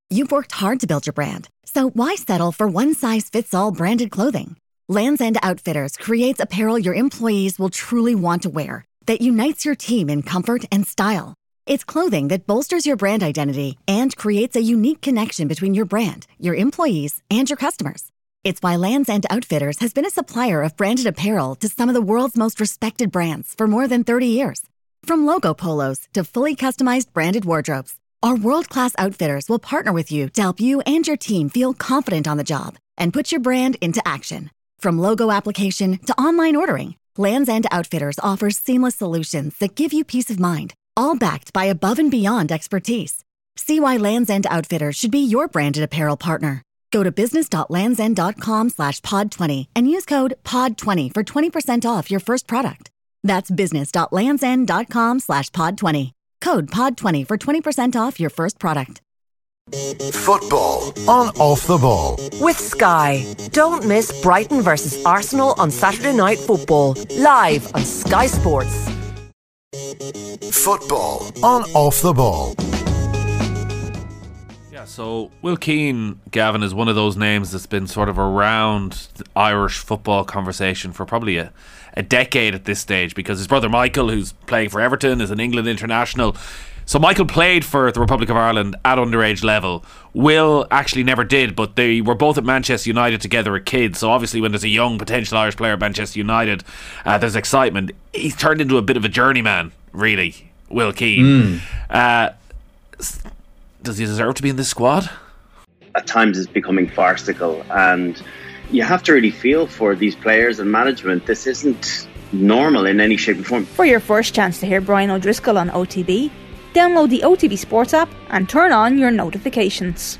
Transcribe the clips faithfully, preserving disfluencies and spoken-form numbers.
You've worked hard to build your brand, so why settle for one-size-fits-all branded clothing? Lands' End Outfitters creates apparel your employees will truly want to wear that unites your team in comfort and style. It's clothing that bolsters your brand identity and creates a unique connection between your brand, your employees, and your customers. It's why Lands' End Outfitters has been a supplier of branded apparel to some of the world's most respected brands for more than thirty years. From logo polos to fully customized branded wardrobes, our world-class outfitters will partner with you to help you and your team feel confident on the job and put your brand into action. From logo application to online ordering, Lands' End Outfitters offers seamless solutions that give you peace of mind, all backed by above and beyond expertise. See why Lands' End Outfitters should be your branded apparel partner. Go to business.landsend.com slash pod 20 and use code pod twenty for twenty percent off your first product. That's business.landsend.com slash pod 20. Code pod twenty for twenty percent off your first product. Football on Off the Ball. With Sky. Don't miss Brighton versus Arsenal on Saturday Night Football. Live on Sky Sports. Football on Off the Ball. Yeah, so Will Keane, Gavin, is one of those names that's been sort of around the Irish football conversation for probably a, a decade at this stage, because his brother Michael, who's playing for Everton, is an England international. So Michael played for the Republic of Ireland at underage level. Will actually never did, but they were both at Manchester United together as kids. So obviously when there's a young potential Irish player at Manchester United, uh, there's excitement. He's turned into a bit of a journeyman, really, Will Keane. Mm. Uh, does he deserve to be in this squad? At times it's becoming farcical, and you have to really feel for these players and management. This isn't normal in any shape or form. For your first chance to hear Brian O'Driscoll on O T B, download the O T B Sports app and turn on your notifications.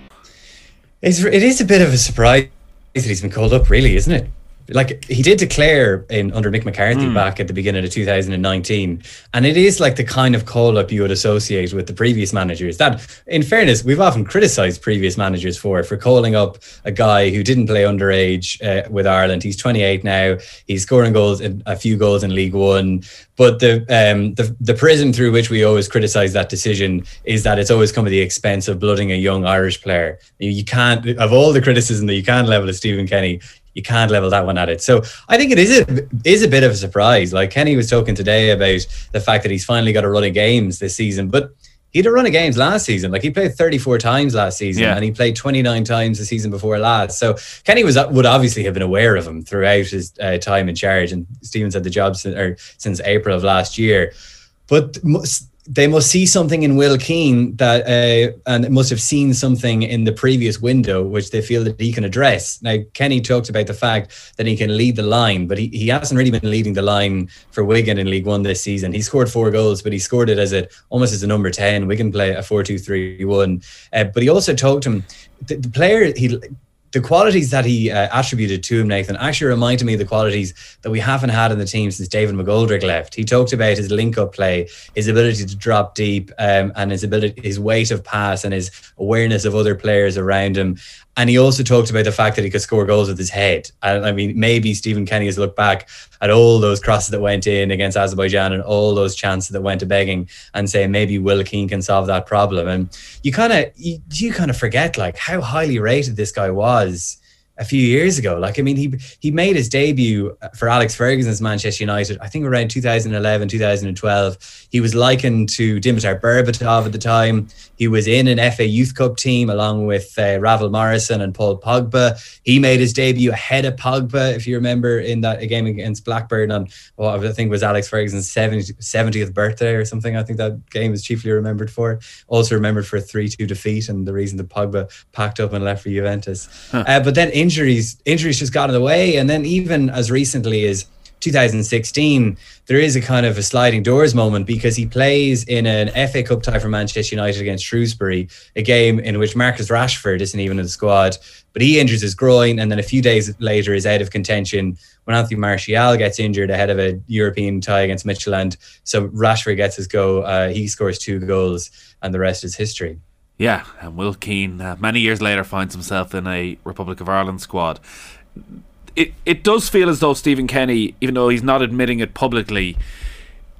It's, it is a bit of a surprise that he's been called up, really, isn't it? Like, he did declare in under Mick McCarthy mm. back at the beginning of two thousand nineteen, and it is like the kind of call-up you would associate with the previous managers that, in fairness, we've often criticised previous managers for for calling up a guy who didn't play underage uh, with Ireland. He's twenty-eight now, he's scoring goals in, a few goals in League One, but the um the, the prism through which we always criticise that decision is that it's always come at the expense of blooding a young Irish player. You, you can't, of all the criticism that you can level at Stephen Kenny, you can't level that one at it. So I think it is a, is a bit of a surprise. Like, Kenny was talking today about the fact that he's finally got a run of games this season, but he had a run of games last season. Like, he played thirty-four times last season, yeah. and he played twenty-nine times the season before last. So Kenny was would obviously have been aware of him throughout his uh, time in charge, and Stephen's had the job since, or since April of last year. But they must see something in Will Keane that, uh, and must have seen something in the previous window which they feel that he can address. Now, Kenny talked about the fact that he can lead the line, but he, he hasn't really been leading the line for Wigan in League One this season. He scored four goals, but he scored it as a almost as a number ten. Wigan play a four two three one. Uh, but he also talked to him, the, the player, he... the qualities that he uh, attributed to him, Nathan, actually reminded me of the qualities that we haven't had in the team since David McGoldrick left. He talked about his link-up play, his ability to drop deep, um, and his ability, his weight of pass, and his awareness of other players around him. And he also talked about the fact that he could score goals with his head. And I mean, maybe Stephen Kenny has looked back at all those crosses that went in against Azerbaijan and all those chances that went to begging and say maybe Will Keane can solve that problem. And you kind of you, you kind of forget like how highly rated this guy was a few years ago. Like, I mean, he he made his debut for Alex Ferguson's Manchester United, I think around two thousand eleven, two thousand twelve. He was likened to Dimitar Berbatov at the time. He was in an F A Youth Cup team along with uh, Ravel Morrison and Paul Pogba. He made his debut ahead of Pogba, if you remember, in that game against Blackburn on what I think was Alex Ferguson's seventieth birthday or something. I think that game is chiefly remembered for. Also remembered for a three two defeat and the reason that Pogba packed up and left for Juventus. Huh. Uh, but then injuries, injuries just got in the way. And then even as recently as two thousand sixteen, there is a kind of a sliding doors moment because he plays in an F A Cup tie for Manchester United against Shrewsbury, a game in which Marcus Rashford isn't even in the squad, but he injures his groin and then a few days later is out of contention when Anthony Martial gets injured ahead of a European tie against Midtjylland. So Rashford gets his go, uh, he scores two goals and the rest is history. Yeah, and Will Keane, uh, many years later, finds himself in a Republic of Ireland squad. It it does feel as though Stephen Kenny, even though he's not admitting it publicly,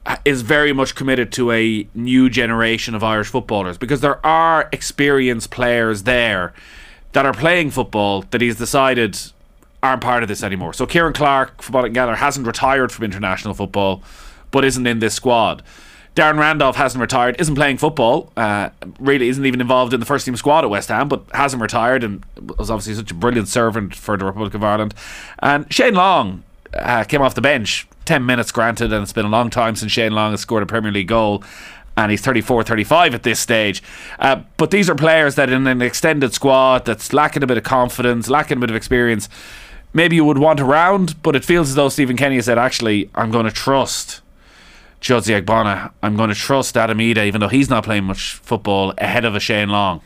is very much committed to a new generation of Irish footballers, because there are experienced players there that are playing football that he's decided aren't part of this anymore. So Kieran Clark, from what I can gather, hasn't retired from international football, but isn't in this squad. Darren Randolph hasn't retired, isn't playing football, uh, really isn't even involved in the first team squad at West Ham, but hasn't retired and was obviously such a brilliant servant for the Republic of Ireland. And Shane Long uh, came off the bench, ten minutes granted, and it's been a long time since Shane Long has scored a Premier League goal, and he's thirty-four, thirty-five at this stage. Uh, but these are players that in an extended squad that's lacking a bit of confidence, lacking a bit of experience, maybe you would want around, but it feels as though Stephen Kenny has said, actually, I'm going to trust Jose Agbona, I'm going to trust Adam Ida, even though he's not playing much football, ahead of a Shane Long.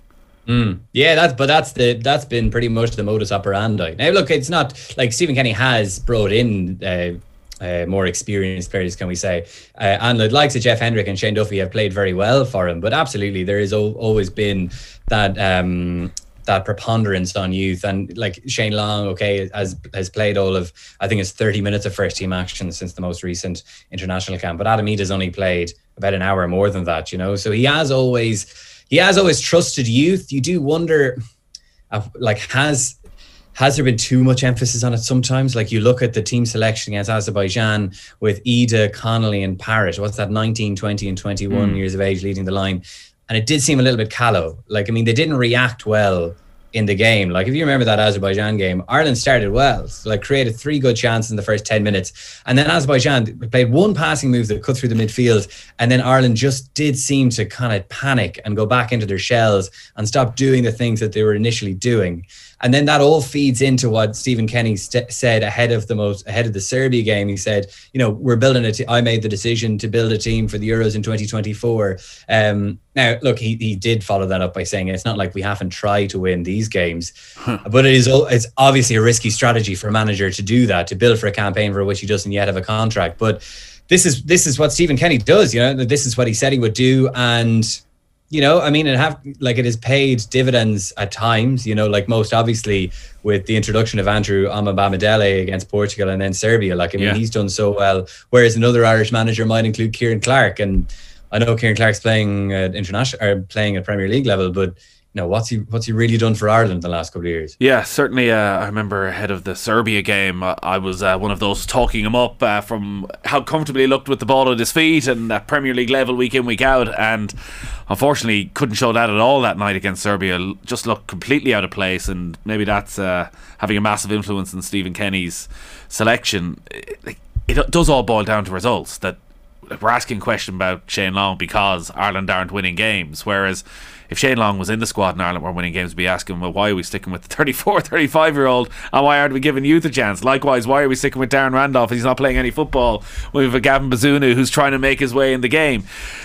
Mm. Yeah, that's but that's the that's been pretty much the modus operandi. Now, look, it's not like Stephen Kenny has brought in uh, uh, more experienced players, can we say? Uh, and the likes of Jeff Hendrick and Shane Duffy have played very well for him. But absolutely, there has o- always been that um, that preponderance on youth. And like Shane Long, okay, has has played all of, I think it's thirty minutes of first team action since the most recent international camp. But Adam Ida's only played about an hour more than that, you know. So he has always. He has always trusted youth. You do wonder, uh, like, has has there been too much emphasis on it sometimes? Like, you look at the team selection against Azerbaijan with Ida, Connolly and Parrott. What's that, nineteen, twenty and twenty-one mm. years of age leading the line. And it did seem a little bit callow. Like, I mean, they didn't react well in the game. Like, if you remember that Azerbaijan game, Ireland started well. So, like, created three good chances in the first ten minutes. And then Azerbaijan played one passing move that cut through the midfield. And then Ireland just did seem to kind of panic and go back into their shells and stop doing the things that they were initially doing. And then that all feeds into what Stephen Kenny st- said ahead of the most ahead of the Serbia game. He said, you know, we're building a. T- I made the decision to build a team for the Euros in twenty twenty-four. Um, now, look, he he did follow that up by saying it's not like we haven't tried to win these games, huh. but it is it's obviously a risky strategy for a manager to do that, to build for a campaign for which he doesn't yet have a contract. But this is this is what Stephen Kenny does. You know, this is what he said he would do, and. You know, I mean, it have like it has paid dividends at times, you know, like most obviously with the introduction of Andrew Amabamidele against Portugal and then Serbia. Like, I mean, yeah. he's done so well, whereas another Irish manager might include Kieran Clark. And I know Kieran Clark's playing at international or playing at Premier League level, but you know, what's he what's he really done for Ireland the last couple of years? Yeah, certainly. Uh, I remember ahead of the Serbia game, uh, I was uh, one of those talking him up uh, from how comfortably he looked with the ball at his feet and at Premier League level week in, week out. And unfortunately, couldn't show that at all that night against Serbia. Just looked completely out of place, and maybe that's uh, having a massive influence in Stephen Kenny's selection. It, it does all boil down to results. That we're asking a question about Shane Long because Ireland aren't winning games, whereas if Shane Long was in the squad and Ireland were winning games, we'd be asking, well, why are we sticking with the thirty-four, thirty-five year old and why aren't we giving youth a chance? Likewise, why are we sticking with Darren Randolph? He's not playing any football. We have a Gavin Bazunu who's trying to make his way in the game.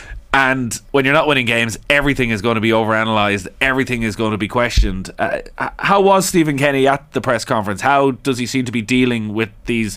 And when you're not winning games, everything is going to be overanalyzed, everything is going to be questioned. Uh, how was Stephen Kenny at the press conference? How does he seem to be dealing with these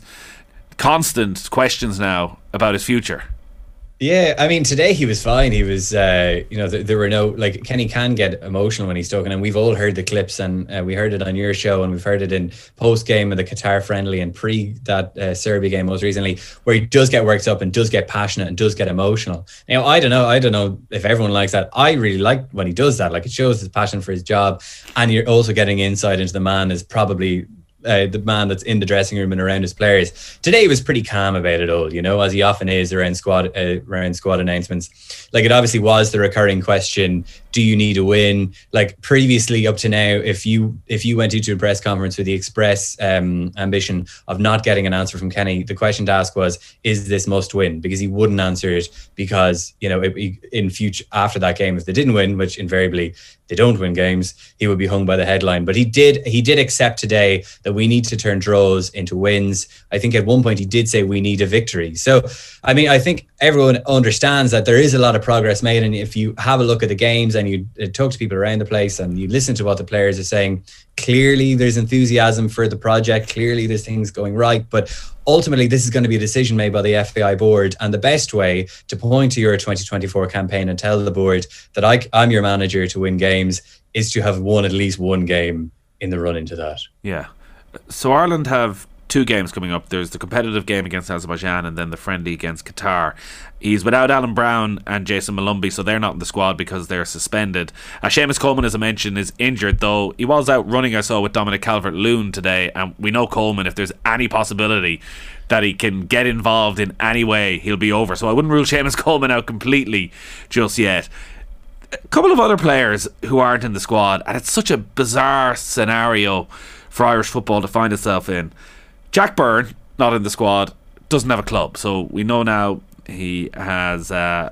constant questions now about his future? Yeah, I mean, today he was fine. He was, uh, you know, th- there were no, like, Kenny can get emotional when he's talking, and we've all heard the clips, and uh, we heard it on your show, and we've heard it in post-game of the Qatar friendly and pre that uh, Serbia game most recently, where he does get worked up and does get passionate and does get emotional. Now, I don't know, I don't know if everyone likes that. I really like when he does that. Like, it shows his passion for his job, and you're also getting insight into the man is probably Uh, the man that's in the dressing room and around his players. Today he was pretty calm about it all, you know, as he often is around squad uh, around squad announcements. Like, it obviously was the recurring question: do you need a win? Like, previously up to now, if you if you went into a press conference with the express um, ambition of not getting an answer from Kenny, the question to ask was, is this must win? Because he wouldn't answer it because, you know, it, in future after that game, if they didn't win, which invariably they don't win games, he would be hung by the headline. But he did he did accept today that we need to turn draws into wins. I think at one point he did say we need a victory. So, I mean, I think everyone understands that there is a lot of progress made. And if you have a look at the games and you talk to people around the place and you listen to what the players are saying, clearly there's enthusiasm for the project. Clearly there's things going right. But ultimately, this is going to be a decision made by the F A I board. And the best way to point to your twenty twenty-four campaign and tell the board that I, I'm your manager to win games is to have won at least one game in the run into that. Yeah. So Ireland have two games coming up. There's the competitive game against Azerbaijan and then the friendly against Qatar. He's without Alan Brown and Jason Malumbi, so they're not in the squad because they're suspended. Uh, Seamus Coleman, as I mentioned, is injured, though he was out running, I saw, with Dominic Calvert-Lewin today, and we know Coleman, if there's any possibility that he can get involved in any way, he'll be over. So I wouldn't rule Seamus Coleman out completely just yet. A couple of other players who aren't in the squad, and it's such a bizarre scenario for Irish football to find itself in. Jack Byrne, not in the squad, doesn't have a club, so we know now he has uh,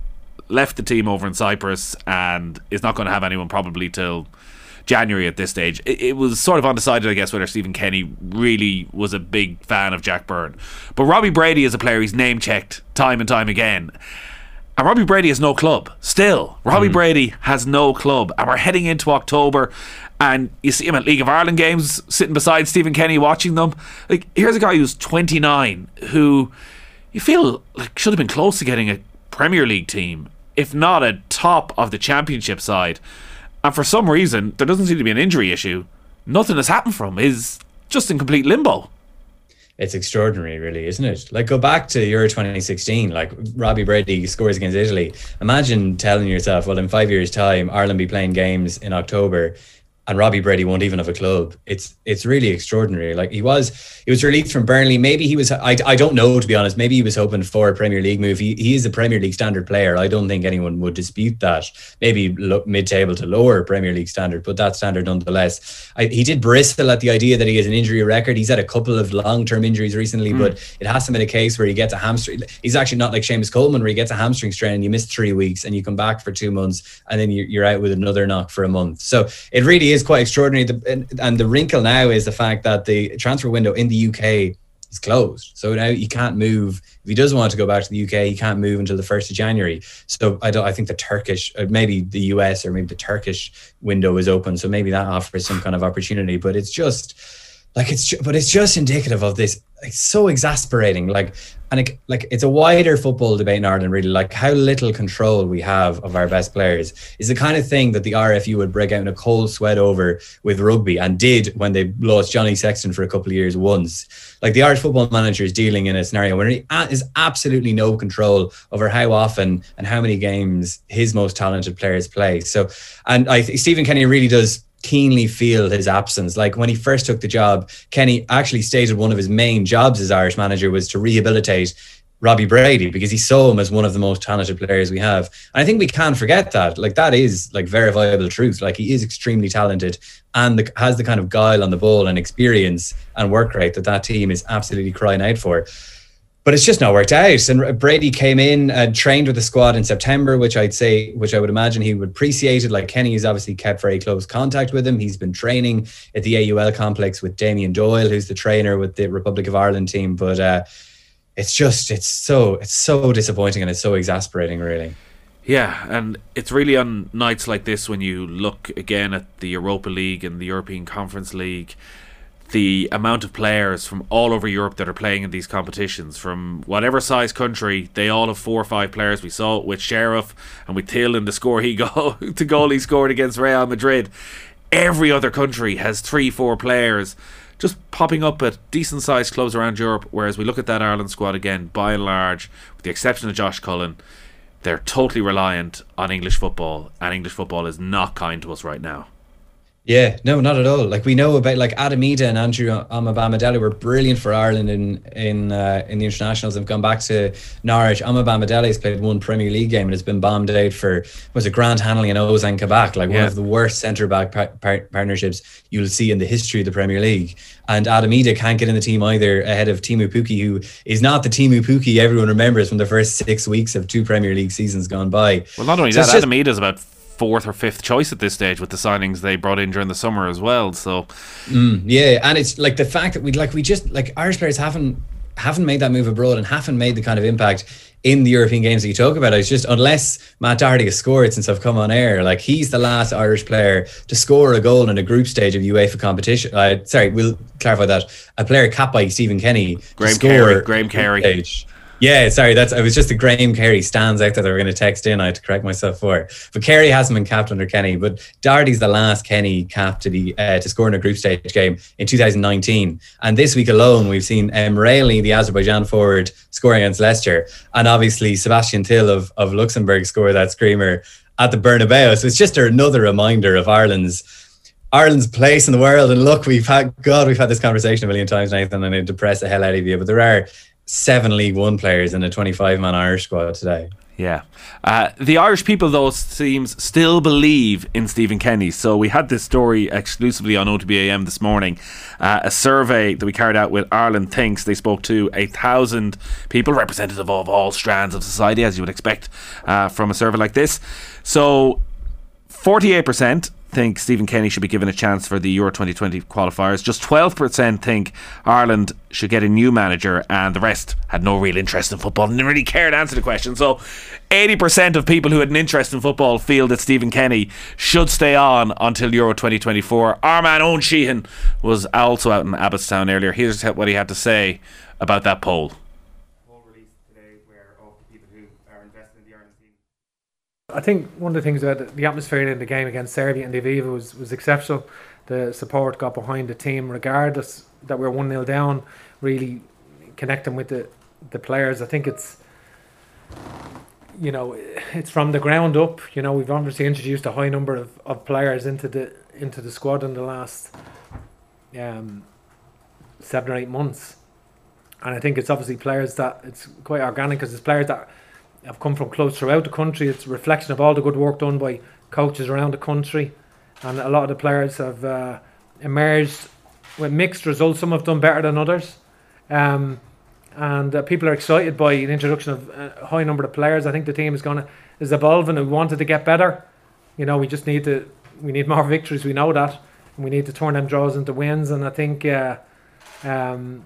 left the team over in Cyprus and is not going to have anyone probably till January at this stage. It, it was sort of undecided, I guess, whether Stephen Kenny really was a big fan of Jack Byrne. But Robbie Brady is a player he's name-checked time and time again. And Robbie Brady has no club. Still, Robbie mm. Brady has no club. And we're heading into October, and you see him at League of Ireland games, sitting beside Stephen Kenny watching them. Like, here's a guy who's twenty-nine, who you feel like should have been close to getting a Premier League team, if not a top of the Championship side. And for some reason, there doesn't seem to be an injury issue. Nothing has happened from him. He's just in complete limbo. It's extraordinary, really, isn't it? Like, go back to Euro twenty sixteen, like Robbie Brady scores against Italy. Imagine telling yourself, well, in five years' time, Ireland will be playing games in October and Robbie Brady won't even have a club. It's it's really extraordinary. Like, he was he was released from Burnley. Maybe he was, I, I don't know, to be honest. Maybe he was hoping for a Premier League move. He, he is a Premier League standard player. I don't think anyone would dispute that. Maybe lo- mid-table to lower Premier League standard, but that standard nonetheless. I, he did bristle at the idea that he has an injury record. He's had a couple of long-term injuries recently, mm. but it hasn't been a case where he gets a hamstring. He's actually not like Seamus Coleman, where he gets a hamstring strain and you miss three weeks and you come back for two months and then you're out with another knock for a month. So it really is quite extraordinary. The, and, and the wrinkle now is the fact that the transfer window in the U K is closed. So now he can't move. If he doesn't want to go back to the U K, he can't move until the first of January. So I don't. I think the Turkish, maybe the U S or maybe the Turkish window is open. So maybe that offers some kind of opportunity. But it's just like it's. But it's just indicative of this. It's so exasperating. Like, and it, like it's a wider football debate in Ireland, really. Like, how little control we have of our best players is the kind of thing that the R F U would break out in a cold sweat over with rugby, and did when they lost Johnny Sexton for a couple of years once. Like, the Irish football manager is dealing in a scenario where he has absolutely no control over how often and how many games his most talented players play. So, and I think Stephen Kenny really does keenly feel his absence. Like, when he first took the job, Kenny actually stated one of his main jobs as Irish manager was to rehabilitate Robbie Brady, because he saw him as one of the most talented players we have. And I think we can't forget that. Like, that is like verifiable truth. Like, he is extremely talented and the, has the kind of guile on the ball and experience and work rate that that team is absolutely crying out for. But it's just not worked out. And Brady came in and trained with the squad in September, which I'd say, which I would imagine he would appreciate it. Like, Kenny has obviously kept very close contact with him. He's been training at the A U L complex with Damien Doyle, who's the trainer with the Republic of Ireland team. But uh, it's just, it's so, it's so disappointing and it's so exasperating, really. Yeah, and it's really on nights like this when you look again at the Europa League and the European Conference League, the amount of players from all over Europe that are playing in these competitions, from whatever size country, they all have four or five players. We saw it with Sheriff and with Thiel, the score he go the goal he scored against Real Madrid. Every other country has three, four players just popping up at decent sized clubs around Europe, whereas we look at that Ireland squad again, by and large, with the exception of Josh Cullen, they're totally reliant on English football, and English football is not kind to us right now. Yeah, no, not at all. Like, we know about like Adam Ida and Andrew Amabamidele were brilliant for Ireland in in uh, in the internationals. Have gone back to Norwich. Amabamidele has played one Premier League game and has been bombed out for was it Grant Hanley and Ozan Kabak, like yeah. one of the worst centre back par- par- partnerships you'll see in the history of the Premier League. And Adam Ida can't get in the team either, ahead of Timu Pukki, who is not the Timu Pukki everyone remembers from the first six weeks of two Premier League seasons gone by. Well, not only so that, Adam Ida is about fourth or fifth choice at this stage with the signings they brought in during the summer as well. So mm, yeah, and it's like the fact that we like we just like Irish players haven't haven't made that move abroad and haven't made the kind of impact in the European games that you talk about. It's just, unless Matt Doherty has scored since I've come on air, like, he's the last Irish player to score a goal in a group stage of UEFA competition. Uh, sorry, we'll clarify that. A player capped by Stephen Kenny. Graham Carey. Graham Carey. Stage. Yeah, sorry, that's. It was just the Graham Carey stands out that they were going to text in. I had to correct myself for. But Carey hasn't been capped under Kenny. But Doherty's the last Kenny cap to be uh, to score in a group stage game in two thousand nineteen. And this week alone, we've seen um, Mreili, the Azerbaijan forward, scoring against Leicester, and obviously Sebastian Till of of Luxembourg scored that screamer at the Bernabeu. So it's just another reminder of Ireland's. Ireland's place in the world. And look, we've had God, we've had this conversation a million times, Nathan, and it depressed the hell out of you. But there are seven League One players in a twenty-five man Irish squad today. Yeah. Uh, the Irish people, though, seems still believe in Stephen Kenny. So we had this story exclusively on O T B A M this morning. Uh, a survey that we carried out with Ireland Thinks. They spoke to a thousand people, representative of all strands of society, as you would expect uh, from a survey like this. So forty-eight percent think Stephen Kenny should be given a chance for the Euro twenty twenty qualifiers. Just twelve percent think Ireland should get a new manager, and the rest had no real interest in football and didn't really care to answer the question. So eighty percent of people who had an interest in football feel that Stephen Kenny should stay on until Euro twenty twenty-four. Our man Owen Sheehan was also out in Abbottstown earlier. Here's what he had to say about that poll. I think one of the things about the atmosphere in the game against Serbia and Aviva was, was exceptional. The support got behind the team regardless that we were one nil down, really connecting with the, the players. I think it's, you know, it's from the ground up. You know, we've obviously introduced a high number of, of players into the into the squad in the last um, seven or eight months. And I think it's obviously players that, it's quite organic because it's players that have come from clubs throughout the country. It's a reflection of all the good work done by coaches around the country, and a lot of the players have uh, emerged with mixed results. Some have done better than others, um, and uh, people are excited by the introduction of a high number of players. I think the team is going to is evolving and we wanted to get better. You know, we just need to we need more victories. We know that, and we need to turn them draws into wins. And I think uh, um,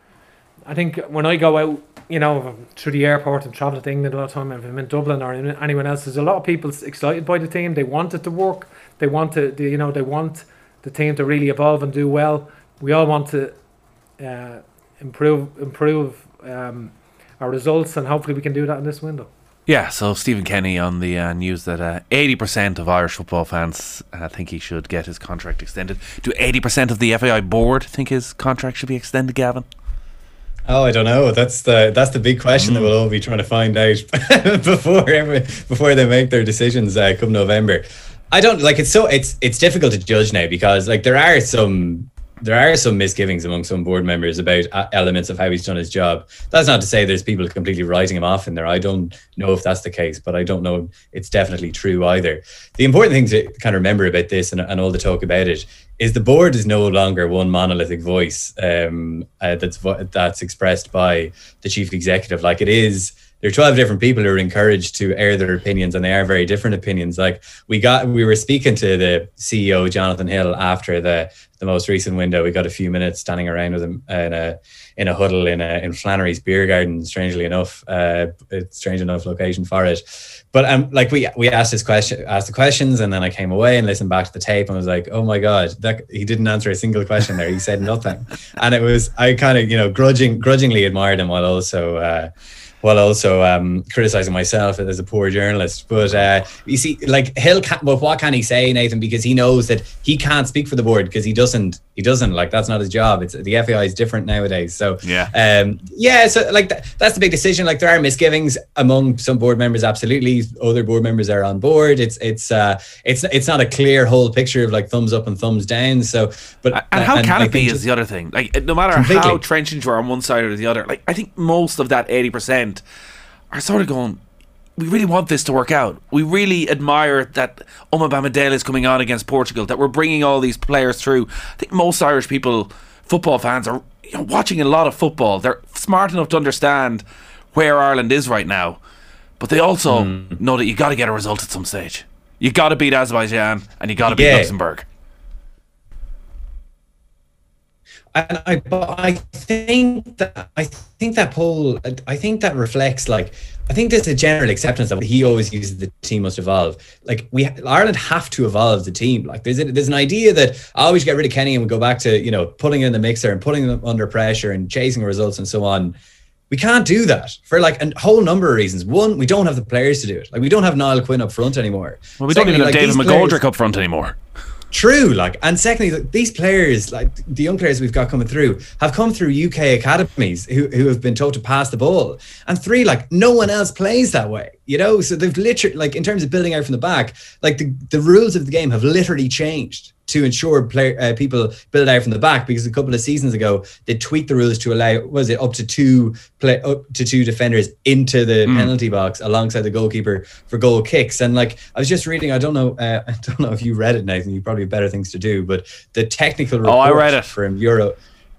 I think when I go out, you know, through the airport and travel to England a lot of time, if I'm in Dublin or in anyone else, there's a lot of people excited by the team. They want it to work. They want to, you know, they want the team to really evolve and do well. We all want to uh, improve, improve um, our results, and hopefully we can do that in this window. Yeah, so Stephen Kenny on the uh, news that uh, eighty percent of Irish football fans uh, think he should get his contract extended. Do eighty percent of the F A I board think his contract should be extended, Gavin? Oh, I don't know. That's the that's the big question mm. that we'll all be trying to find out before every, before they make their decisions uh, come November. I don't like it's so it's it's difficult to judge now because like there are some there are some misgivings among some board members about elements of how he's done his job. That's not to say there's people completely writing him off in there. I don't know if that's the case, but I don't know it's definitely true either. The important thing to kind of remember about this and, and all the talk about it is the board is no longer one monolithic voice um, uh, that's that's expressed by the chief executive. Like it is, there are twelve different people who are encouraged to air their opinions, and they are very different opinions. Like we got, we were speaking to the C E O Jonathan Hill after the the most recent window. We got a few minutes standing around with him in a in a huddle in a in Flannery's Beer Garden. Strangely enough, uh, it's strange enough location for it. But um, like we we asked his question, asked the questions, and then I came away and listened back to the tape and was like, oh my god, that he didn't answer a single question there. He said nothing, and it was I kind of you know grudging grudgingly admired him while also. Uh, while also um, criticising myself as a poor journalist. But uh, you see, like Hill, can, but what can he say, Nathan? Because he knows that he can't speak for the board because he doesn't. He doesn't like that's not his job. It's the F A I is different nowadays. So yeah, um, yeah. So like that, that's the big decision. Like there are misgivings among some board members. Absolutely, other board members are on board. It's it's uh, it's it's not a clear whole picture of like thumbs up and thumbs down. So, but and how and can I it be is the other thing. Like no matter completely. how trenchant you are on one side or the other. Like I think most of that eighty percent are sort of going, we really want this to work out. We really admire that Uma Bamidele is coming on against Portugal, that we're bringing all these players through. I think most Irish people, football fans, are you know, watching a lot of football. They're smart enough to understand where Ireland is right now, but they also mm. know that you got to get a result at some stage. You got to beat Azerbaijan and you got to beat yeah. Luxembourg. And I, but I think that I think that poll, I think that reflects like I think there's a general acceptance of he always uses the team must evolve. Like we Ireland have to evolve the team. Like there's a, there's an idea that I always get rid of Kenny and we go back to you know putting in the mixer and putting them under pressure and chasing results and so on. We can't do that for like a whole number of reasons. One, we don't have the players to do it. Like we don't have Niall Quinn up front anymore. Well, we Secondly, don't even have like, David McGoldrick players, up front anymore. True, like, and secondly, like, these players, like the young players we've got coming through, have come through U K academies who, who have been told to pass the ball. And three, like, no one else plays that way, you know? So they've literally, like, in terms of building out from the back, like the, the rules of the game have literally changed to ensure player, uh, people build out from the back, because a couple of seasons ago they tweaked the rules to allow, was it up to two play up to two defenders into the mm. penalty box alongside the goalkeeper for goal kicks. And like I was just reading, I don't know, uh, I don't know if you read it, Nathan. You probably have better things to do, but the technical report oh, I read it from Euro.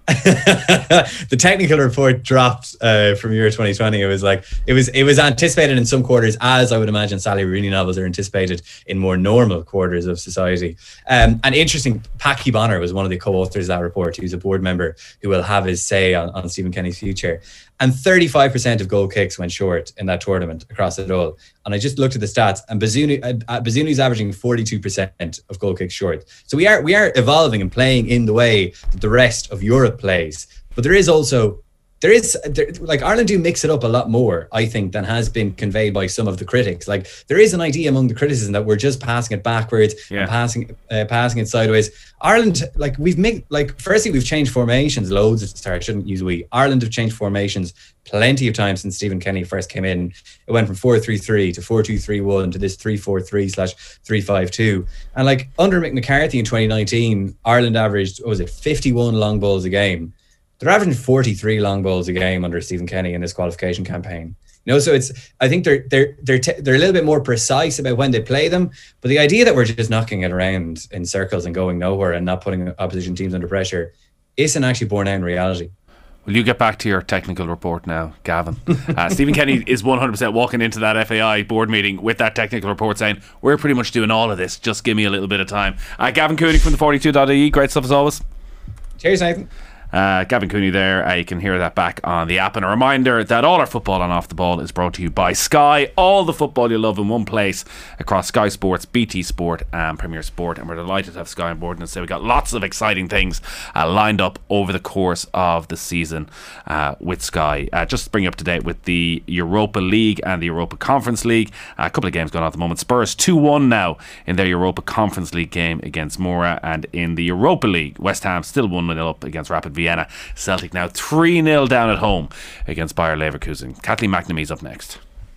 The technical report dropped uh, from Euro twenty twenty. It was like it was it was anticipated in some quarters, as I would imagine Sally Rooney novels are anticipated in more normal quarters of society. Um, and interesting, Packy Bonner was one of the co-authors of that report. He was a board member who will have his say on, on Stephen Kenny's future. And thirty-five percent of goal kicks went short in that tournament across it all. And I just looked at the stats, and Bazunu, uh, Bazuni's averaging forty-two percent of goal kicks short. So we are we are evolving and playing in the way that the rest of Europe plays. But there is also, there is, there, like Ireland do mix it up a lot more, I think, than has been conveyed by some of the critics. Like there is an idea among the criticism that we're just passing it backwards yeah. and passing uh, passing it sideways. Ireland, like we've made, like firstly, we've changed formations loads. Sorry, I shouldn't use we. Ireland have changed formations plenty of times since Stephen Kenny first came in. It went from four three three to four two three one to this three four three slash three five two. And like under Mick McCarthy in twenty nineteen, Ireland averaged, what was it, fifty-one long balls a game. They're averaging forty-three long balls a game under Stephen Kenny in this qualification campaign. You know, so it's, I think they're they're they're t- they're a little bit more precise about when they play them. But the idea that we're just knocking it around in circles and going nowhere and not putting opposition teams under pressure isn't actually borne out in reality. Will you get back to your technical report now, Gavin? Uh, Stephen Kenny is one hundred percent walking into that F A I board meeting with that technical report saying, we're pretty much doing all of this, just give me a little bit of time. Uh, Gavin Cooney from the forty-two dot I E, great stuff as always. Cheers, Nathan. Uh, Gavin Cooney there. Uh, you can hear that back on the app. And a reminder that all our football on Off the Ball is brought to you by Sky. All the football you love in one place across Sky Sports, B T Sport and Premier Sport. And we're delighted to have Sky on board. And so we've got lots of exciting things uh, lined up over the course of the season uh, with Sky. Uh, just to bring you up to date with the Europa League and the Europa Conference League. Uh, a couple of games going on at the moment. Spurs two one now in their Europa Conference League game against Mora. And in the Europa League, West Ham still one nil up against Rapid Vienna. Celtic now three nil down at home against Bayer Leverkusen. Kathleen McNamee's up next.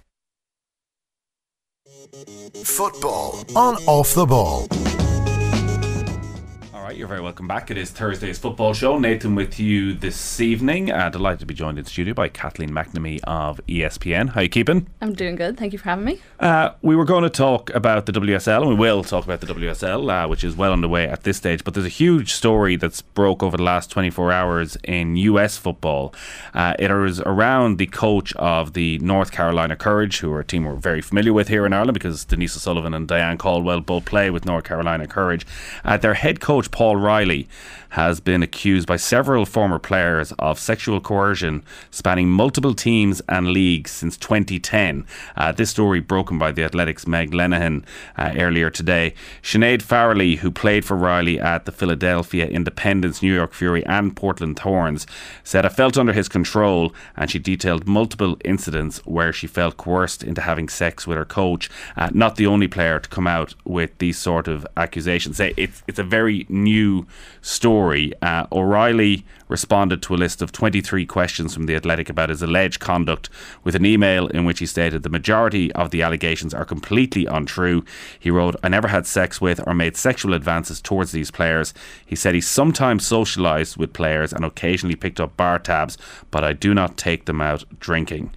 Football on Off the Ball. Alright, you're very welcome back. It is Thursday's football show. Nathan with you this evening. Uh, delighted to be joined in the studio by Kathleen McNamee of E S P N. How are you keeping? I'm doing good. Thank you for having me. Uh, we were going to talk about the W S L, and we will talk about the W S L, uh, which is well underway at this stage. But there's a huge story that's broke over the last twenty-four hours in U S football. Uh, it is around the coach of the North Carolina Courage, who are a team we're very familiar with here in Ireland because Denise O'Sullivan and Diane Caldwell both play with North Carolina Courage. Uh, their head coach, Paul Riley, has been accused by several former players of sexual coercion spanning multiple teams and leagues since twenty ten. Uh, this story broken by The Athletic's Meg Lenehan uh, earlier today. Sinead Farrelly, who played for Riley at the Philadelphia Independence, New York Fury and Portland Thorns, said, "I felt under his control," and she detailed multiple incidents where she felt coerced into having sex with her coach. Uh, not the only player to come out with these sort of accusations. It's, it's a very new story. Uh, O'Reilly responded to a list of twenty-three questions from The Athletic about his alleged conduct with an email in which he stated the majority of the allegations are completely untrue. He wrote, "I never had sex with or made sexual advances towards these players." He said he sometimes socialised with players and occasionally picked up bar tabs, but I do not take them out drinking.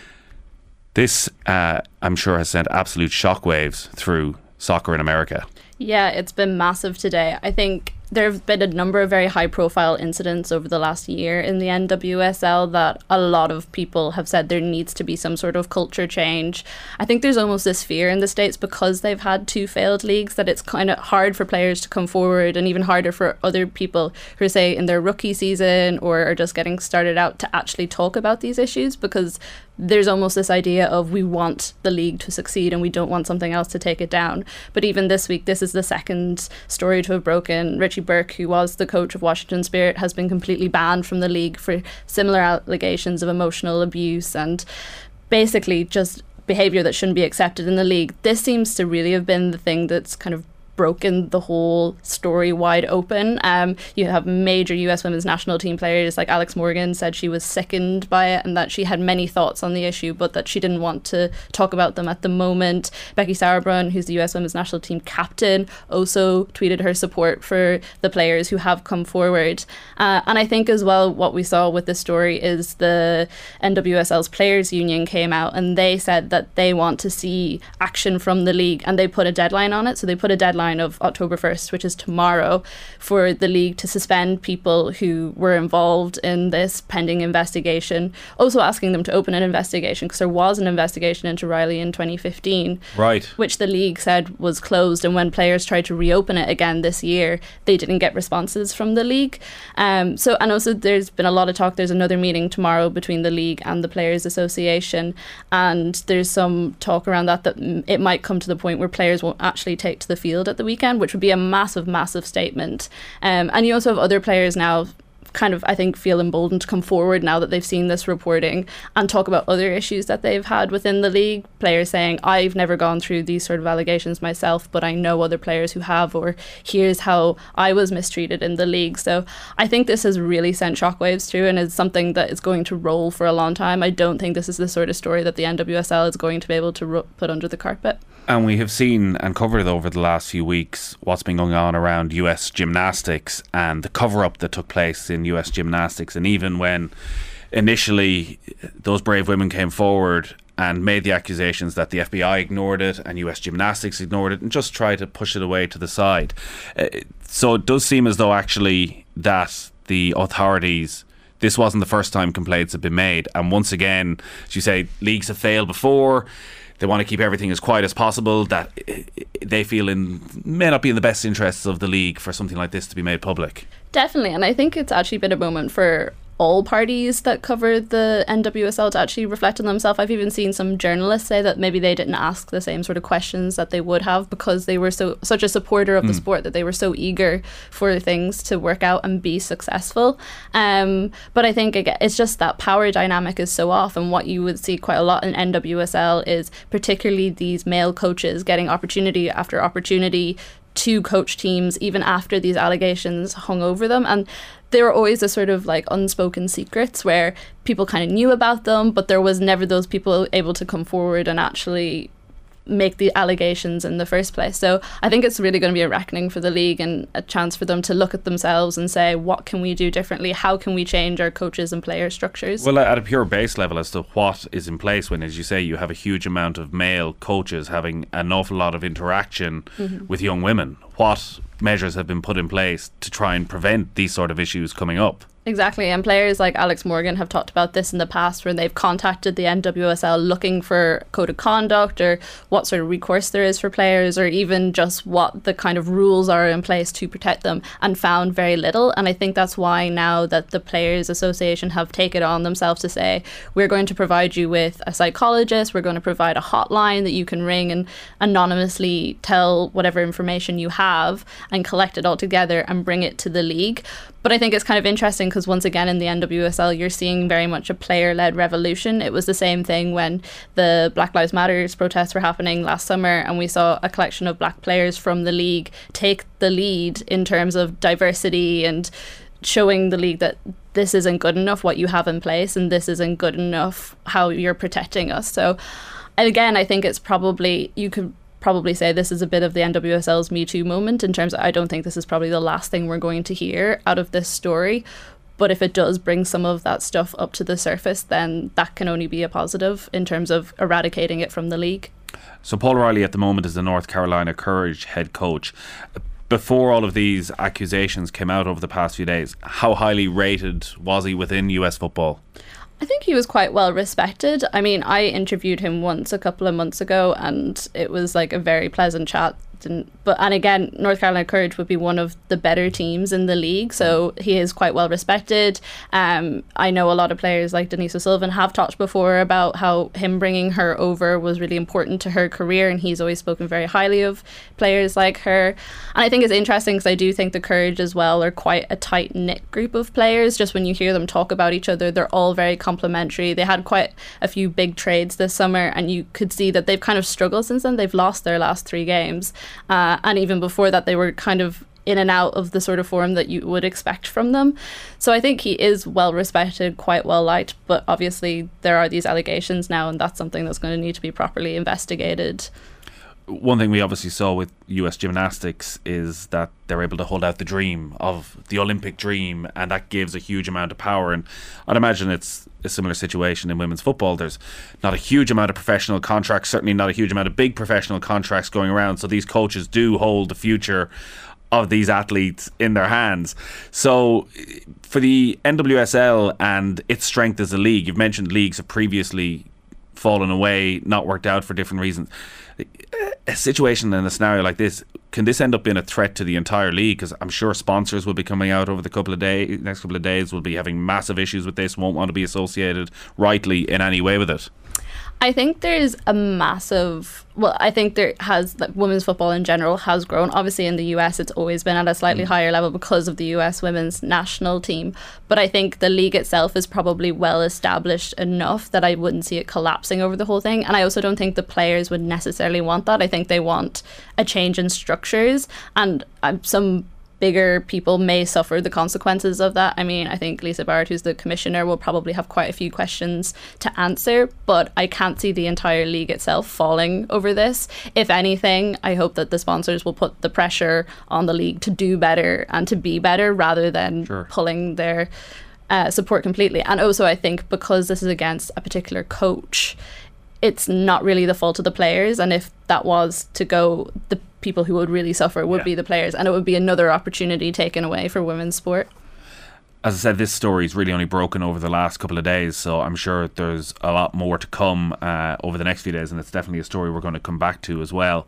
This, uh, I'm sure, has sent absolute shockwaves through soccer in America. Yeah, it's been massive today. I think there have been a number of very high profile incidents over the last year in the N W S L that a lot of people have said there needs to be some sort of culture change. I think there's almost this fear in the States because they've had two failed leagues that it's kind of hard for players to come forward, and even harder for other people who are, say, in their rookie season or are just getting started out to actually talk about these issues, because there's almost this idea of we want the league to succeed and we don't want something else to take it down. But even this week, this is the second story to have broken. Richie Archie Burke, who was the coach of Washington Spirit, has been completely banned from the league for similar allegations of emotional abuse and basically just behaviour that shouldn't be accepted in the league. This seems to really have been the thing that's kind of broken the whole story wide open. Um, you have major U S women's national team players like Alex Morgan said she was sickened by it and that she had many thoughts on the issue, but that she didn't want to talk about them at the moment. Becky Sauerbrunn, who's the U S women's national team captain, also tweeted her support for the players who have come forward. Uh, and I think as well what we saw with this story is the N W S L's players union came out and they said that they want to see action from the league, and they put a deadline on it. So they put a deadline of October first, which is tomorrow, for the league to suspend people who were involved in this pending investigation, also asking them to open an investigation because there was an investigation into Riley in twenty fifteen, right, which the league said was closed, and when players tried to reopen it again this year they didn't get responses from the league. Um, so and also there's been a lot of talk, there's another meeting tomorrow between the league and the Players Association, and there's some talk around that that it might come to the point where players won't actually take to the field at the weekend, which would be a massive, massive statement. Um, and you also have other players now kind of, I think, feel emboldened to come forward now that they've seen this reporting and talk about other issues that they've had within the league. Players saying, I've never gone through these sort of allegations myself, but I know other players who have, or here's how I was mistreated in the league. So I think this has really sent shockwaves through and is something that is going to roll for a long time. I don't think this is the sort of story that the N W S L is going to be able to ro- put under the carpet. And we have seen and covered over the last few weeks what's been going on around U S gymnastics and the cover-up that took place in U S gymnastics. And even when initially those brave women came forward and made the accusations that the F B I ignored it and U S gymnastics ignored it and just tried to push it away to the side. Uh, so it does seem as though actually that the authorities, this wasn't the first time complaints have been made. And once again, as you say, leagues have failed before. They want to keep everything as quiet as possible, that they feel in may not be in the best interests of the league for something like this to be made public. Definitely, and I think it's actually been a moment for all parties that cover the N W S L to actually reflect on themselves. I've even seen some journalists say that maybe they didn't ask the same sort of questions that they would have because they were so such a supporter of mm. the sport, that they were so eager for things to work out and be successful. Um, but I think again, it's just that power dynamic is so off, and what you would see quite a lot in N W S L is particularly these male coaches getting opportunity after opportunity to coach teams even after these allegations hung over them. And there were always a sort of like unspoken secrets where people kind of knew about them, but there was never those people able to come forward and actually make the allegations in the first place. So I think it's really going to be a reckoning for the league and a chance for them to look at themselves and say, what can we do differently? How can we change our coaches and player structures? Well, at a pure base level as to what is in place when, as you say, you have a huge amount of male coaches having an awful lot of interaction mm-hmm. with young women. What measures have been put in place to try and prevent these sort of issues coming up? Exactly, and players like Alex Morgan have talked about this in the past where they've contacted the N W S L looking for code of conduct or what sort of recourse there is for players, or even just what the kind of rules are in place to protect them, and found very little. And I think that's why now that the Players Association have taken it on themselves to say, we're going to provide you with a psychologist, we're going to provide a hotline that you can ring and anonymously tell whatever information you have and collect it all together and bring it to the league. But I think it's kind of interesting because once again in the N W S L you're seeing very much a player-led revolution. It was the same thing when the Black Lives Matter protests were happening last summer, and we saw a collection of black players from the league take the lead in terms of diversity and showing the league that this isn't good enough what you have in place, and this isn't good enough how you're protecting us. So and again, I think it's probably, you could probably say this is a bit of the N W S L's Me Too moment in terms of, I don't think this is probably the last thing we're going to hear out of this story. But if it does bring some of that stuff up to the surface, then that can only be a positive in terms of eradicating it from the league. So Paul Riley at the moment is the North Carolina Courage head coach. Before all of these accusations came out over the past few days, how highly rated was he within U S football? I think he was quite well respected. I mean, I interviewed him once a couple of months ago and it was like a very pleasant chat. But But and again, North Carolina Courage would be one of the better teams in the league, so he is quite well respected. Um, I know a lot of players like Denise O'Sullivan have talked before about how him bringing her over was really important to her career, and he's always spoken very highly of players like her. And I think it's interesting because I do think the Courage as well are quite a tight knit group of players. Just when you hear them talk about each other, they're all very complimentary. They had quite a few big trades this summer, and you could see that they've kind of struggled since then. They've lost their last three games, uh, and even before that they were kind of in and out of the sort of form that you would expect from them. So I think he is well respected, quite well liked, but obviously there are these allegations now, and that's something that's going to need to be properly investigated. One thing we obviously saw with U S gymnastics is that they're able to hold out the dream of the Olympic dream, and that gives a huge amount of power. And I'd imagine it's a similar situation in women's football. There's not a huge amount of professional contracts, certainly not a huge amount of big professional contracts going around, so these coaches do hold the future of these athletes in their hands. So for the N W S L and its strength as a league, you've mentioned leagues have previously fallen away, not worked out for different reasons. A situation in a scenario like this, can this end up being a threat to the entire league? Because I'm sure sponsors will be coming out over the couple of days, next couple of days, will be having massive issues with this, won't want to be associated rightly in any way with it. I think there's a massive, well, I think there has, like, women's football in general has grown. Obviously in the U S it's always been at a slightly mm. higher level because of the U S women's national team. But I think the league itself is probably well established enough that I wouldn't see it collapsing over the whole thing. And I also don't think the players would necessarily want that. I think they want a change in structures, and um, some bigger people may suffer the consequences of that. I mean, I think Lisa Barrett, who's the commissioner, will probably have quite a few questions to answer, but I can't see the entire league itself falling over this. If anything, I hope that the sponsors will put the pressure on the league to do better and to be better rather than sure. pulling their uh, support completely. And also, I think because this is against a particular coach, it's not really the fault of the players, and if that was to go, the people who would really suffer would yeah. be the players, and it would be another opportunity taken away for women's sport. As I said, this story's really only broken over the last couple of days, so I'm sure there's a lot more to come uh, over the next few days, and it's definitely a story we're going to come back to as well.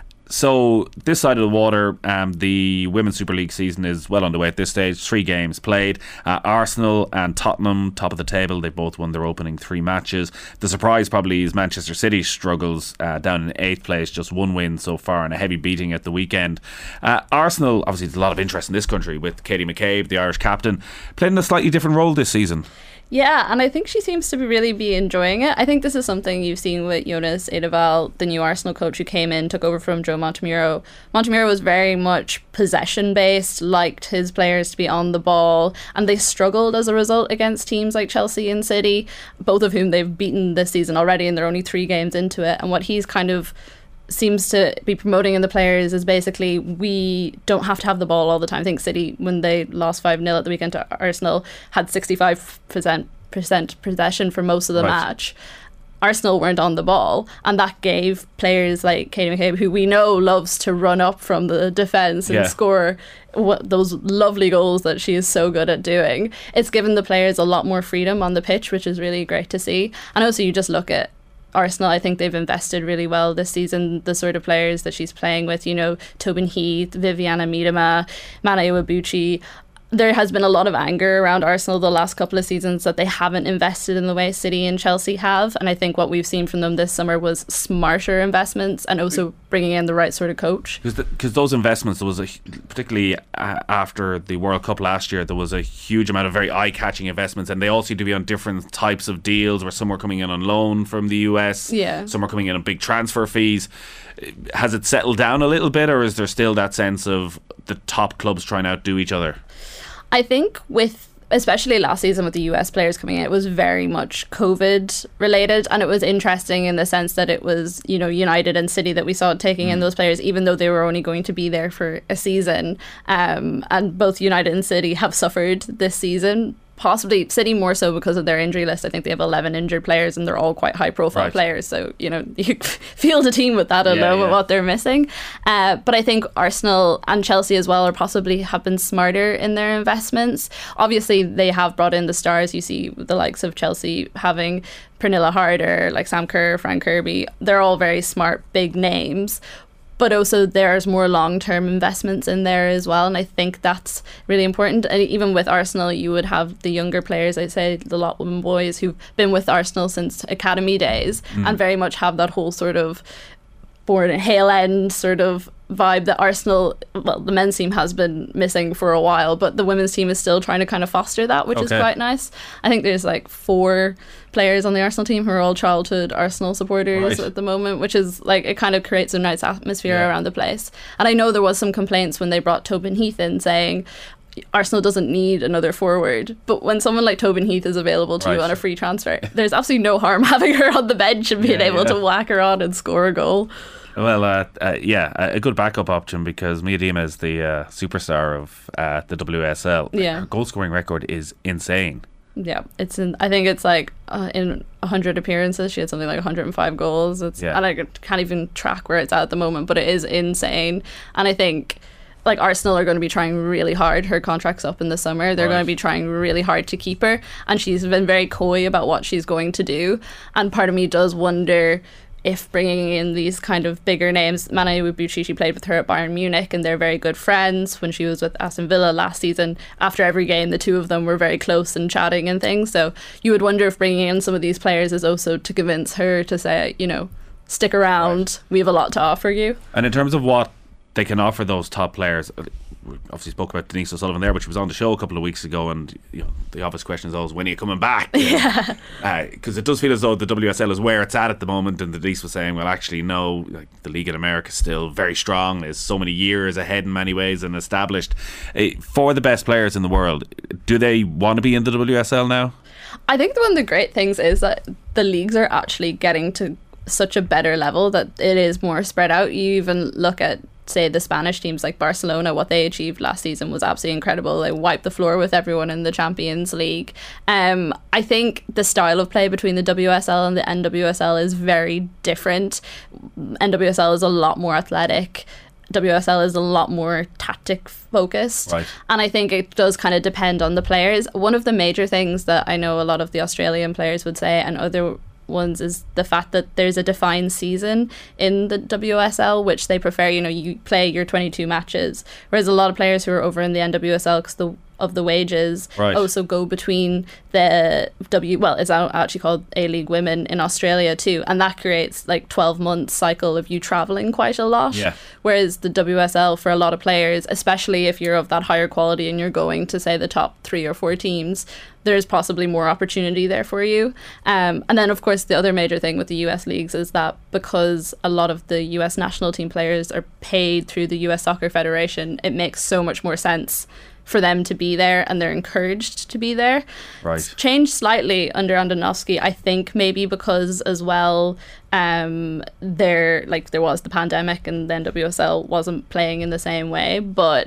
So this side of the water, um, the Women's Super League season is well underway at this stage. Three games played. Uh, Arsenal and Tottenham, top of the table. They both won their opening three matches. The surprise probably is Manchester City struggles uh, down in eighth place. Just one win so far and a heavy beating at the weekend. Uh, Arsenal, obviously there's a lot of interest in this country with Katie McCabe, the Irish captain, playing a slightly different role this season. Yeah, and I think she seems to be really be enjoying it. I think this is something you've seen with Jonas Eidevall, the new Arsenal coach who came in, took over from Joe Montemuro. Montemuro was very much possession-based, liked his players to be on the ball, and they struggled as a result against teams like Chelsea and City, both of whom they've beaten this season already, and they're only three games into it. And what he's kind of seems to be promoting in the players is basically we don't have to have the ball all the time. I think City, when they lost five nil at the weekend to Arsenal, had sixty-five percent possession for most of the right. match. Arsenal weren't on the ball, and that gave players like Katie McCabe, who we know loves to run up from the defence and yeah. score what, those lovely goals that she is so good at doing. It's given the players a lot more freedom on the pitch, which is really great to see. And also you just look at Arsenal, I think they've invested really well this season, the sort of players that she's playing with, you know, Tobin Heath, Viviana Miedema, Mana Iwabuchi. There has been a lot of anger around Arsenal the last couple of seasons that they haven't invested in the way City and Chelsea have, and I think what we've seen from them this summer was smarter investments and also bringing in the right sort of coach. Because those investments, there was a, particularly uh, after the World Cup last year, there was a huge amount of very eye-catching investments, and they all seem to be on different types of deals, where some were coming in on loan from the U S, yeah. some are coming in on big transfer fees. Has it settled down a little bit, or is there still that sense of the top clubs trying to outdo each other? I think with, especially last season with the U S players coming in, it was very much COVID related, and it was interesting in the sense that it was, you know, United and City that we saw taking mm. in those players, even though they were only going to be there for a season, um, and both United and City have suffered this season. Possibly City more so because of their injury list. I think they have eleven injured players, and they're all quite high profile right. players, so you know you field a team with that alone yeah, yeah. with what they're missing. Uh, but I think Arsenal and Chelsea as well are possibly have been smarter in their investments. Obviously they have brought in the stars. You see the likes of Chelsea having Pernilla Harder, like Sam Kerr, Frank Kirby. They're all very smart big names. but also there's more long-term investments in there as well, and I think that's really important. And even with Arsenal, you would have the younger players, I'd say the Lotwoman boys, who've been with Arsenal since academy days mm. and very much have that whole sort of born in Hale End sort of vibe that Arsenal, well, the men's team has been missing for a while, but the women's team is still trying to kind of foster that, which okay. is quite nice. I think there's like four players on the Arsenal team who are all childhood Arsenal supporters right. at the moment, which is like, it kind of creates a nice atmosphere yeah. around the place. And I know there was some complaints when they brought Tobin Heath in saying Arsenal doesn't need another forward, but when someone like Tobin Heath is available to right. you on a free transfer, there's absolutely no harm having her on the bench and being yeah, able yeah. to whack her on and score a goal. Well, uh, uh, yeah, a good backup option, because Miedema is the uh, superstar of uh, the W S L. Yeah. Her goal scoring record is insane. Yeah, it's in, I think it's like uh, in one hundred appearances she had something like one hundred five goals. It's yeah. and I can't even track where it's at at the moment, but it is insane. And I think like Arsenal are going to be trying really hard. Her contract's up in the summer. They're right. going to be trying really hard to keep her, and she's been very coy about what she's going to do. And part of me does wonder if bringing in these kind of bigger names, Mana Iwabuchi, she played with her at Bayern Munich and they're very good friends. When she was with Aston Villa last season, after every game the two of them were very close and chatting and things, so you would wonder if bringing in some of these players is also to convince her to say, you know, stick around, right. we have a lot to offer you. And in terms of what they can offer those top players, we obviously spoke about Denise O'Sullivan there, but she was on the show a couple of weeks ago, and you know, the obvious question is always, when are you coming back? Yeah. Because uh, it does feel as though the W S L is where it's at at the moment, and Denise was saying, well, actually, no, like, the league in America is still very strong. There's so many years ahead in many ways and established. Uh, for the best players in the world, do they want to be in the W S L now? I think one of the great things is that the leagues are actually getting to such a better level that it is more spread out. You even look at, say, the Spanish teams like Barcelona, what they achieved last season was absolutely incredible. They wiped the floor with everyone in the Champions League. Um, I think the style of play between the W S L and the N W S L is very different. N W S L is a lot more athletic. W S L is a lot more tactic focused, right. and I think it does kind of depend on the players. One of the major things that I know a lot of the Australian players would say, and other ones, is the fact that there's a defined season in the W S L, which they prefer. You know, you play your twenty-two matches, whereas a lot of players who are over in the N W S L, because the of the wages right. also go between the W well it's actually called A-League Women in Australia too, and that creates like twelve month cycle of you travelling quite a lot, yeah. whereas the W S L, for a lot of players, especially if you're of that higher quality and you're going to say the top three or four teams, there's possibly more opportunity there for you. Um, and then of course the other major thing with the U S leagues is that because a lot of the U S national team players are paid through the U S Soccer Federation, it makes so much more sense for them to be there, and they're encouraged to be there. Right. It's changed slightly under Andonovski, I think, maybe because as well um there like there was the pandemic and then W S L wasn't playing in the same way, but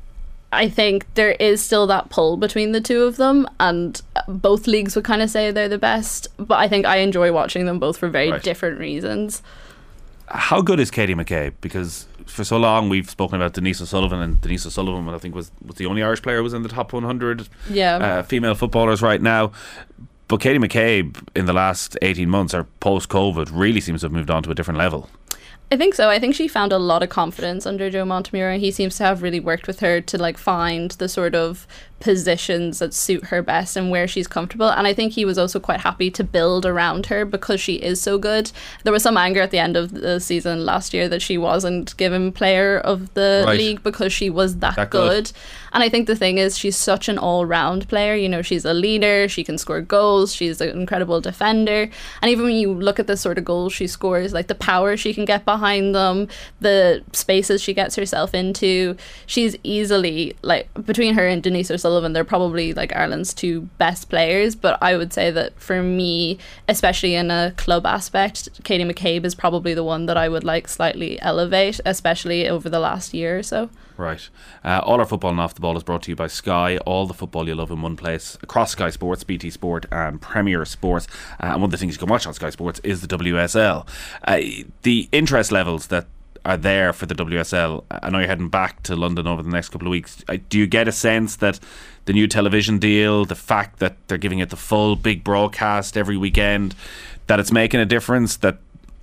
I think there is still that pull between the two of them, and both leagues would kind of say they're the best, but I think I enjoy watching them both for very right. different reasons. How good is Katie McCabe? Because for so long we've spoken about Denise O'Sullivan, and Denise O'Sullivan, I think, was, was the only Irish player who was in the top one hundred yeah. uh, female footballers right now. But Katie McCabe, in the last eighteen months or post-COVID, really seems to have moved on to a different level. I think so. I think she found a lot of confidence under Joe Montemurro. He seems to have really worked with her to like find the sort of positions that suit her best and where she's comfortable, and I think he was also quite happy to build around her because she is so good. There was some anger at the end of the season last year that she wasn't given player of the right. league because she was that, that good. good And I think the thing is, she's such an all-round player. You know, she's a leader, she can score goals, she's an incredible defender, and even when you look at the sort of goals she scores, like the power she can get behind them, the spaces she gets herself into, she's easily, like, between her and Denise O'Sullivan, they're probably like Ireland's two best players. But I would say that for me, especially in a club aspect, Katie McCabe is probably the one that I would like slightly elevate, especially over the last year or so. Right. Uh, all our football and off the ball is brought to you by Sky. All the football you love in one place across Sky Sports, B T Sport and Premier Sports. Uh, and one of the things you can watch on Sky Sports is the W S L. Uh, the interest levels that are there for the W S L, I know you're heading back to London over the next couple of weeks. Uh, do you get a sense that the new television deal, the fact that they're giving it the full big broadcast every weekend, that it's making a difference, that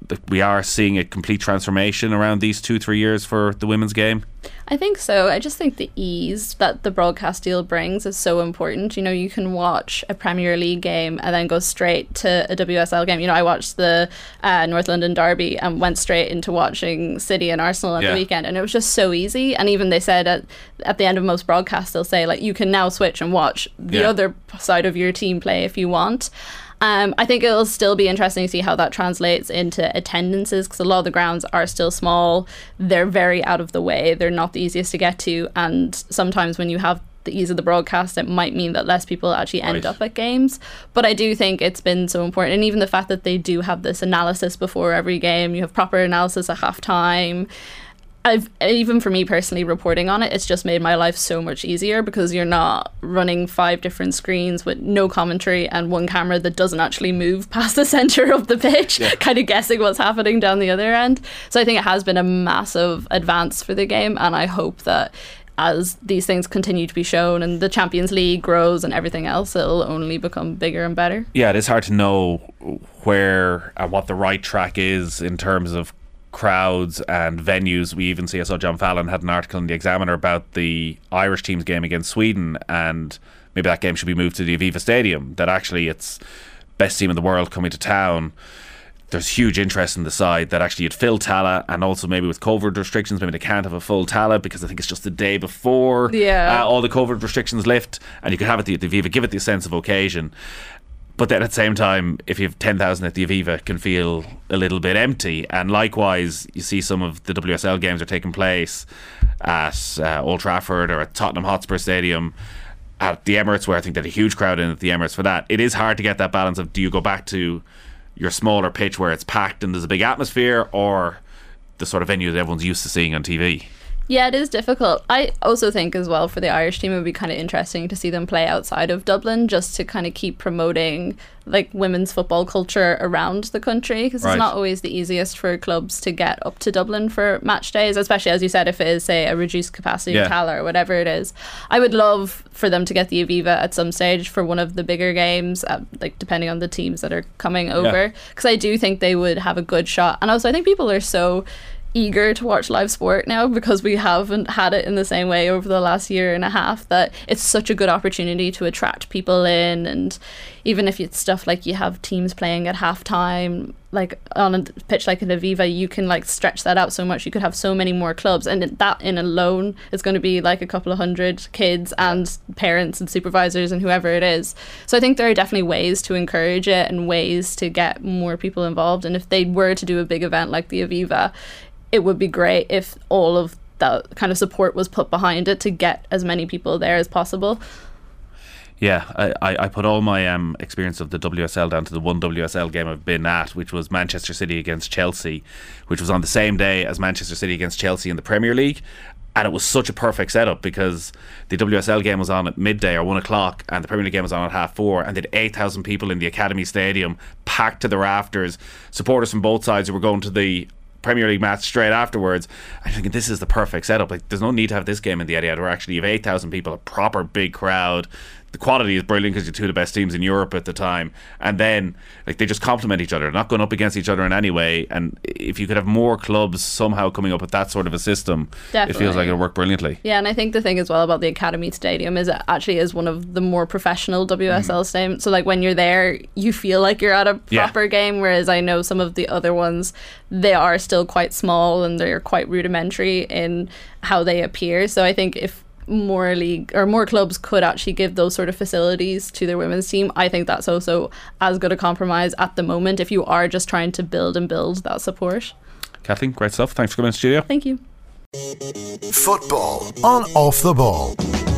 we are seeing a complete transformation around these two, three years for the women's game? I think so. I just think the ease that the broadcast deal brings is so important. You know, you can watch a Premier League game and then go straight to a W S L game. You know, I watched the uh, North London Derby and went straight into watching City and Arsenal at yeah. the weekend, and it was just so easy. And even they said at, at the end of most broadcasts, they'll say, like, you can now switch and watch the yeah. other side of your team play if you want. Um, I think it'll still be interesting to see how that translates into attendances, because a lot of the grounds are still small. They're very out of the way. They're not the easiest to get to. And sometimes when you have the ease of the broadcast, it might mean that less people actually end right. up at games. But I do think it's been so important. And even the fact that they do have this analysis before every game, you have proper analysis at halftime. I've, even for me personally, reporting on it, it's just made my life so much easier, because you're not running five different screens with no commentary and one camera that doesn't actually move past the centre of the pitch, yeah. kind of guessing what's happening down the other end. So I think it has been a massive advance for the game, and I hope that as these things continue to be shown and the Champions League grows and everything else, it'll only become bigger and better. Yeah, it is hard to know where and what the right track is in terms of crowds and venues. We even see, I saw John Fallon had an article in the Examiner about the Irish team's game against Sweden, and maybe that game should be moved to the Aviva Stadium, that actually it's best team in the world coming to town. There's huge interest in the side, that actually you'd fill Tala, and also maybe with COVID restrictions maybe they can't have a full Tala, because I think it's just the day before yeah. uh, all the COVID restrictions lift, and you could have it at the Aviva, give it the sense of occasion. But then at the same time, if you have ten thousand at the Aviva, it can feel a little bit empty. And likewise, you see some of the W S L games are taking place at uh, Old Trafford or at Tottenham Hotspur Stadium, at the Emirates, where I think there's a huge crowd in at the Emirates for that. It is hard to get that balance of, do you go back to your smaller pitch where it's packed and there's a big atmosphere, or the sort of venue that everyone's used to seeing on T V? Yeah, it is difficult. I also think as well for the Irish team it would be kind of interesting to see them play outside of Dublin, just to kind of keep promoting like women's football culture around the country, because right. it's not always the easiest for clubs to get up to Dublin for match days, especially as you said if it is say a reduced capacity yeah. Tala or whatever it is. I would love for them to get the Aviva at some stage for one of the bigger games, uh, like depending on the teams that are coming over, because yeah. I do think they would have a good shot. And also I think people are so eager to watch live sport now, because we haven't had it in the same way over the last year and a half, that it's such a good opportunity to attract people in. And even if it's stuff like you have teams playing at halftime, like on a pitch like an Aviva, you can like stretch that out so much. You could have so many more clubs, and that in alone is going to be like a couple of hundred kids and parents and supervisors and whoever it is. So I think there are definitely ways to encourage it and ways to get more people involved. And if they were to do a big event like the Aviva, it would be great if all of that kind of support was put behind it to get as many people there as possible. Yeah, I, I put all my um, experience of the W S L down to the one W S L game I've been at, which was Manchester City against Chelsea, which was on the same day as Manchester City against Chelsea in the Premier League. And it was such a perfect setup, because the W S L game was on at midday or one o'clock, and the Premier League game was on at half four, and they had eight thousand people in the Academy Stadium, packed to the rafters, supporters from both sides who were going to the Premier League match straight afterwards. I'm thinking, this is the perfect setup. Like, there's no need to have this game in the Etihad, where actually you have eight thousand people, a proper big crowd. The quality is brilliant because you're two of the best teams in Europe at the time, and then like they just complement each other, not going up against each other in any way. And if you could have more clubs somehow coming up with that sort of a system, Definitely. It feels like it'll work brilliantly. Yeah, and I think the thing as well about the Academy Stadium is it actually is one of the more professional W S L mm. stadiums. So like when you're there, you feel like you're at a proper yeah. game, whereas I know some of the other ones, they are still quite small and they're quite rudimentary in how they appear. So I think if more league or more clubs could actually give those sort of facilities to their women's team, I think that's also as good a compromise at the moment if you are just trying to build and build that support. Kathleen, great stuff. Thanks for coming in the studio. Thank you. Football on Off the Ball.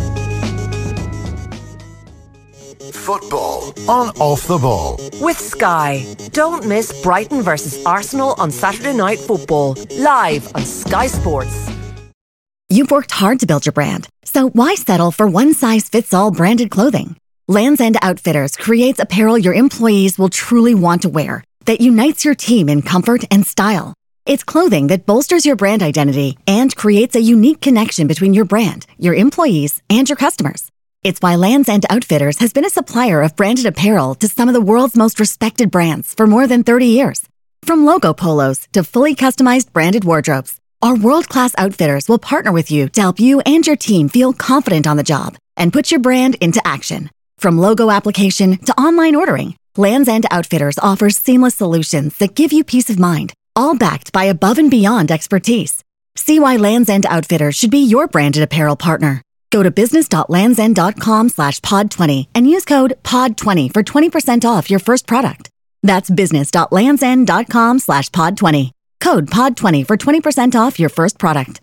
Football on Off the Ball. With Sky. Don't miss Brighton versus Arsenal on Saturday Night Football, live on Sky Sports. You've worked hard to build your brand, so why settle for one-size-fits-all branded clothing? Land's End Outfitters creates apparel your employees will truly want to wear, that unites your team in comfort and style. It's clothing that bolsters your brand identity and creates a unique connection between your brand, your employees, and your customers. It's why Land's End Outfitters has been a supplier of branded apparel to some of the world's most respected brands for more than thirty years. From logo polos to fully customized branded wardrobes, our world-class outfitters will partner with you to help you and your team feel confident on the job and put your brand into action. From logo application to online ordering, Lands' End Outfitters offers seamless solutions that give you peace of mind, all backed by above and beyond expertise. See why Lands' End Outfitters should be your branded apparel partner. Go to business.landsend.com slash pod 20 and use code pod twenty for twenty percent off your first product. That's business.landsend.com slash pod 20. Code pod twenty for twenty percent off your first product.